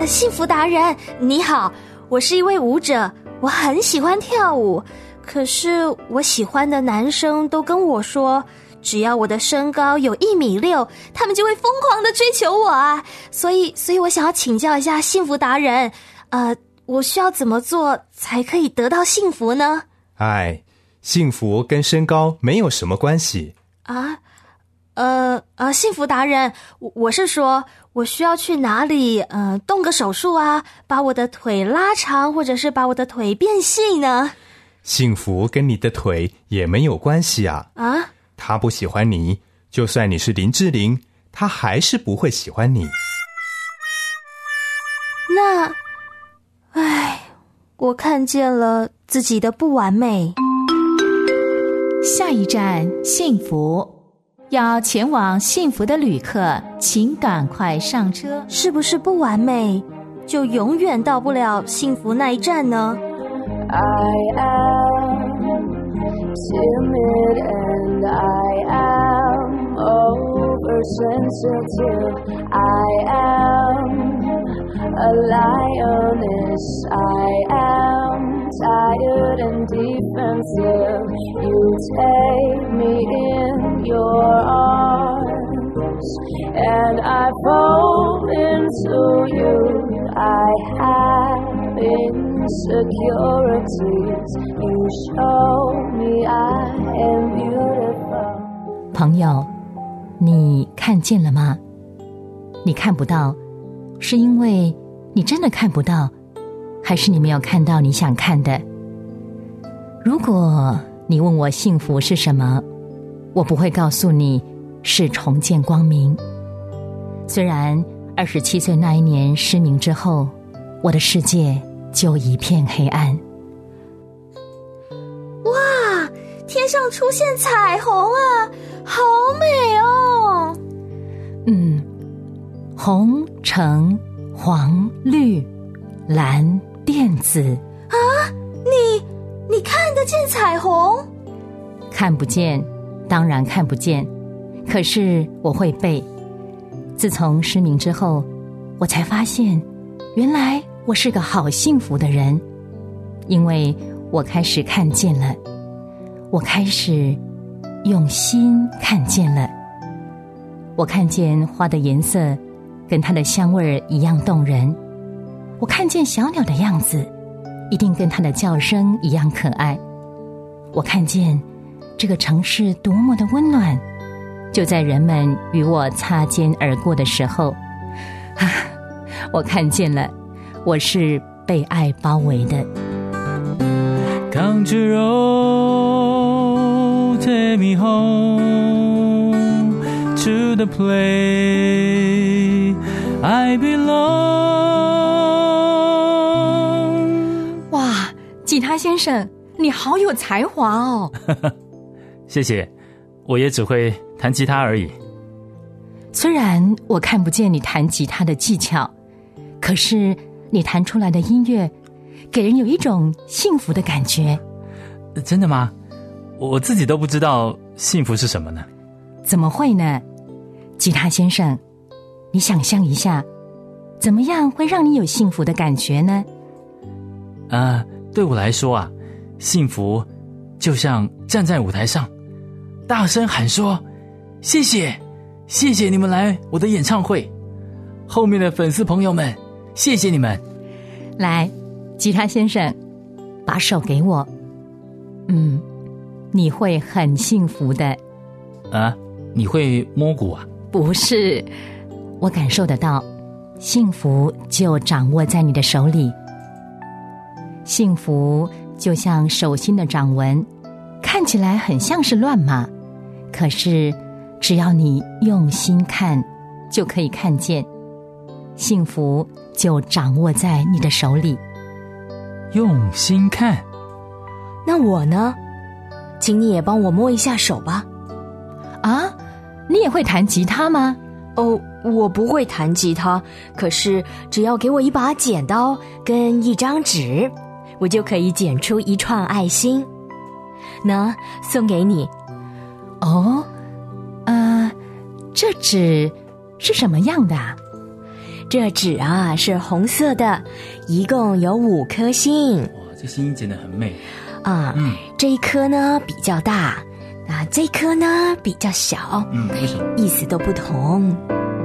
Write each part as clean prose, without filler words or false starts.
幸福达人，你好，我是一位舞者，我很喜欢跳舞，可是我喜欢的男生都跟我说，只要我的身高有1.6米，他们就会疯狂的追求我啊！所以我想要请教一下幸福达人，我需要怎么做才可以得到幸福呢？ 幸福跟身高没有什么关系幸福达人，我是说，我需要去哪里动个手术啊，把我的腿拉长，或者是把我的腿变细呢？ 幸福跟你的腿也没有关系啊！他不喜欢你，就算你是林志玲，他还是不会喜欢你。 我看见了自己的不完美。 下一站幸福，要前往幸福的旅客，请赶快上车。 是不是不完美就永远到不了幸福那一站呢？ I am timid and I am oversensitive. I am a lioness. I am tired and defensive. You take me in your arms and I fall into you. I have insecurities. You show me I am beautiful. 朋友，你看见了吗？你看不到，是因为你真的看不到，还是你没有看到你想看的？如果你问我幸福是什么，我不会告诉你是重见光明。虽然27岁那一年失明之后，我的世界就一片黑暗。 哇，天上出现彩虹啊，好美哦！ 红、橙、黄、绿、蓝、靛、紫啊！你看得见彩虹？ 看不见，当然看不见，可是我会背。自从失明之后，我才发现，原来我是个好幸福的人，因为我开始看见了，我开始用心看见了。我看见花的颜色跟它的香味一样动人，我看见小鸟的样子一定跟它的叫声一样可爱，我看见这个城市多么的温暖，就在人们与我擦肩而過的時候，我看見了，我是被愛包圍的。 Country road, take me home to the place I belong。 哇，吉他先生，你好有才华哦！ 谢谢，我也只会弹吉他而已。 虽然我看不见你弹吉他的技巧，可是你弹出来的音乐给人有一种幸福的感觉。 真的吗？我自己都不知道幸福是什么呢。 怎么会呢？吉他先生，你想象一下，怎么样会让你有幸福的感觉呢？ 对我来说啊，幸福就像站在舞台上大声喊说，谢谢谢谢你们来我的演唱会，后面的粉丝朋友们，谢谢你们。 来，吉他先生，把手给我。你会很幸福的。 你会摸鼓啊？ 不是，我感受得到，幸福就掌握在你的手里。幸福就像手心的掌纹，看起来很像是乱码，可是只要你用心看，就可以看见，幸福就掌握在你的手里。 用心看？ 那我呢？请你也帮我摸一下手吧。 你也会弹吉他吗？ 我不会弹吉他，可是只要给我一把剪刀跟一张纸，我就可以剪出一串爱心。那送给你。 这纸是什么样的啊？ 这纸啊是红色的，一共有5颗星。 哇，这星剪得很美啊。这一颗呢比较大，那这一颗呢比较小。 为什么？ 意思都不同。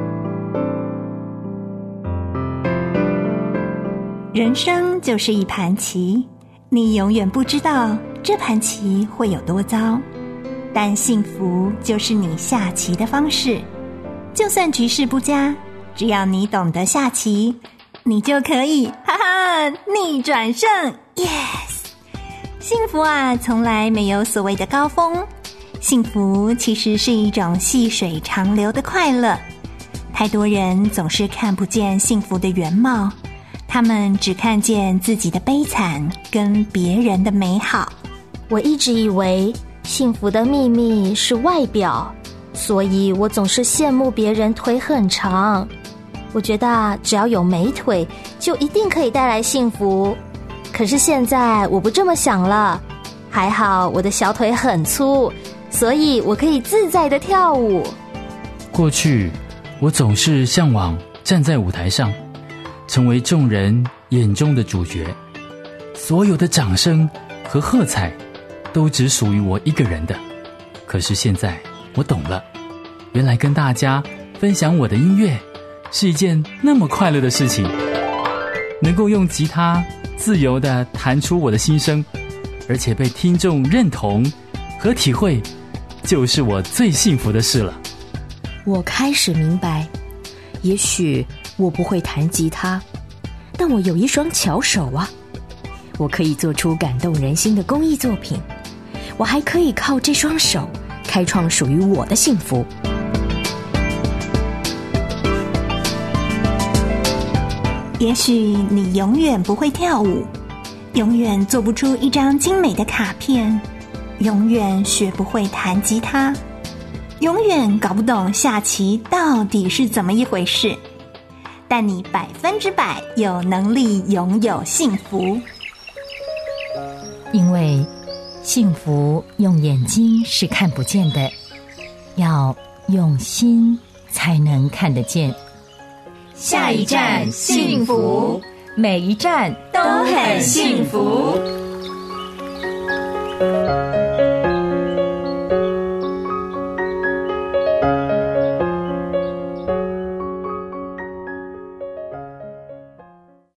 人生就是一盘棋，你永远不知道这盘棋会有多糟，但幸福就是你下棋的方式。就算局势不佳，只要你懂得下棋，你就可以逆转胜。 Yes！ 幸福啊，从来没有所谓的高峰，幸福其实是一种细水长流的快乐。太多人总是看不见幸福的原貌，他们只看见自己的悲惨跟别人的美好。 我一直以为幸福的秘密是外表，所以我总是羡慕别人腿很长。我觉得只要有美腿就一定可以带来幸福，可是现在我不这么想了。还好我的小腿很粗，所以我可以自在地跳舞。 过去我总是向往站在舞台上，成为众人眼中的主角，所有的掌声和喝彩都只属于我一个人的。可是现在我懂了，原来跟大家分享我的音乐是一件那么快乐的事情。能够用吉他自由地弹出我的心声，而且被听众认同和体会，就是我最幸福的事了。 我开始明白，也许我不会弹吉他，但我有一双巧手啊，我可以做出感动人心的公益作品，我还可以靠这双手开创属于我的幸福。 也许你永远不会跳舞，永远做不出一张精美的卡片，永远学不会弹吉他，永远搞不懂下棋到底是怎么一回事，但你100%有能力拥有幸福。 因为幸福用眼睛是看不见的，要用心才能看得见。 下一站幸福， 每一站都很幸福。